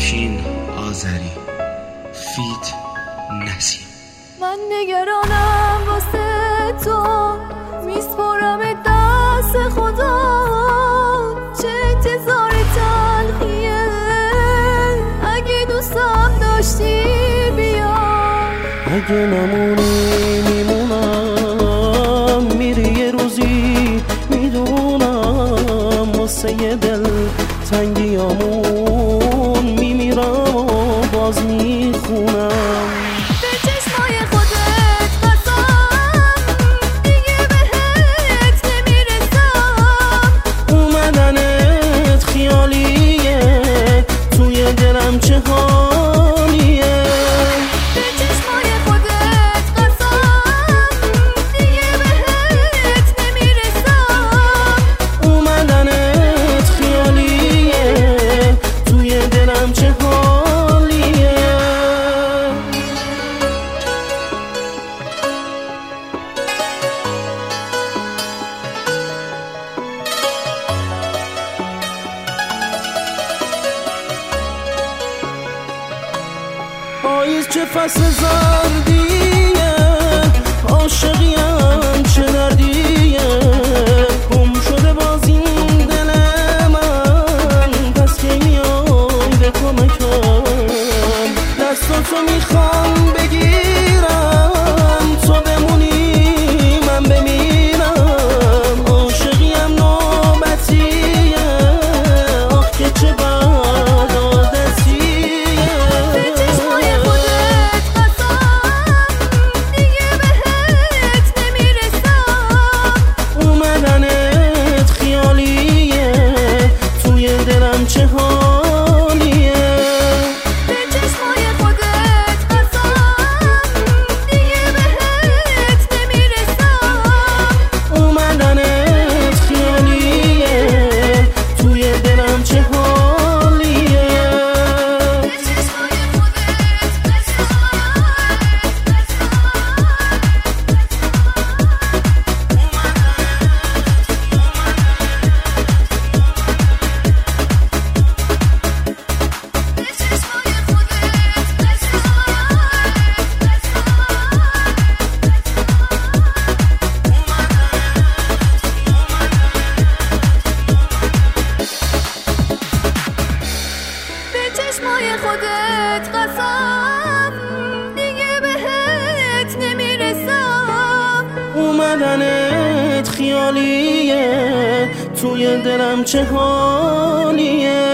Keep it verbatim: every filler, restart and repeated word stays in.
افشین آذری فیت نسیم. من نگرانم واسه تو، میسپرم دست خدا، چه انتظار تلخیه، اگه دوستم داشتی بیا. اگه نمونی میمونم، میری یه روزی میدونم، واسه یه دل تنگیامون میمیرم و باز میخونم. به چشمای خودت قسم، دیگه بهت نمیرسم. اومدنت خیالیه، توی دلم چه حالیه. به چشمای خودت قسم، دیگه بهت نمیرسم. اومدنت خیالیه، توی دلم چه حالیه. پاییز چه فصل زردیه، عاشقیم چه دردیه، گم شده باز این دل من، پس که میای به کمکم. دستاتو میخوام بگیرم، تو بمونی من بمیرم. عاشقیم نوبتیه، آخ که چه بد عادتیه. به چشمای خودت قسم، دیگه بهت نمیرسم. اومدنت خیالیه، توی دلم چه حالیه. به چشمای خودت قسم، دیگه بهت نمیرسم. اومدنت خیالیه، توی دلم چه حالیه. به چشمای خودت قسم. به چشمای خودت به چشمای خودت قسم، دیگه بهت نمیرسم. اومدنت خیالیه، توی دلم چه حالیه.